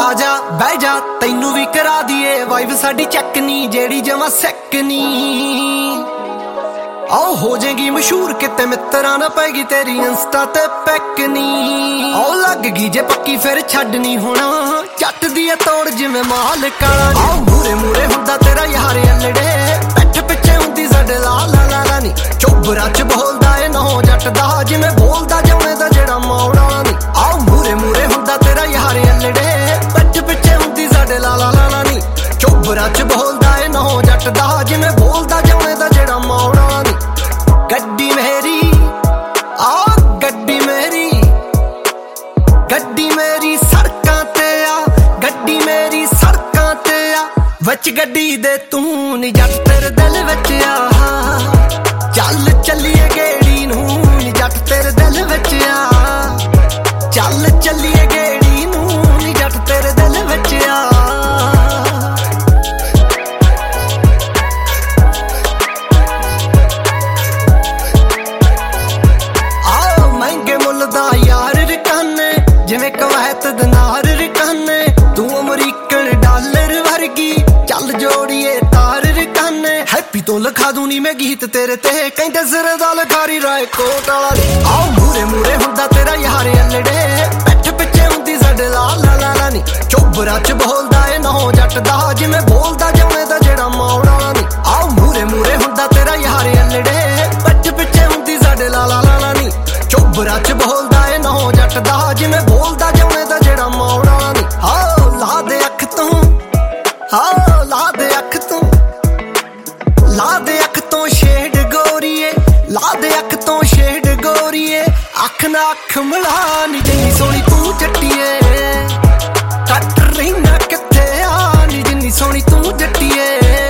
आजा बह जा तैनू भी करा दिए वाइफ साडी चेक नी जेड़ी जमा सैक नी आओ हो जाएगी मशहूर किते मित्रा ना पैगी तेरी इंस्टा ते पैक नी आओ लग गई जे पक्की फिर छड्डनी होना जट दी तोड़ जिवें माल काला आओ मूरे मूरे हुंदा तेरा यार अल्लड़े पिठ पिछे हुंदी साडे ला ला ला ला नी चोबरा च बोलदा ए नौ जट दा जिवें बोलदा जमे दा जेड़ा मौड़ा नी आओ मूरे मूरे हुंदा तेरा यार अल्लड़े पिठ पिछे हुंदी साडे ला ला ला ला नी चोबरा च बोलदा ए नौ जट दा जिवें बोलदा जमे दा जेड़ा मौड़ा नी गड्डी मेरी आ गड्डी मेरी सड़कां ते आ गड्डी मेरी सड़कां ते आ विच गड्डी दे तू नी जट तेरे दिल विच आ चल चलिए गेड़ी नू नी जट तेरे दिल विच आ चल चलिए गेड़ी नू नी जट तेरे दिल विच आ यार रिकाने जिवें कवैत दिनार रिकाने तू अमरीकन डॉलर वर्गी चल जोड़िए तार रिकाने हैप्पी तो लिखा दूनी मैं गीत तेरे ते कहंदे सिर दा लखारी राय कोट वाला आओ मूरे मूरे हुंदा तेरा यार अल्लड़े पिठ पिछे हुंदी साडे ला ला ला ला नी चोबरा च बोलदा ए नौ जट दा जिवें बोलदा जमे दा जेड़ा मौड़ा नी आओ मूरे मूरे हुंदा तेरा यार अल्लड़े पिठ पिछे हुंदी साडे ला ला ला ला नी चोबरा च बोलदा ए नौ जट दा जिवें बोलदा जमे दा जेड़ा मौड़ा नी हाओ ला दे अख तों हाओ ला दे अख तों ला दे अख तों शेड गोरीए ला दे अख तों शेड गोरीए अख ना अख मिला नी जिन्नी सोहनी तू जट्टीए कट रही ना किथे आ नी जिन्नी सोहनी तू जट्टीए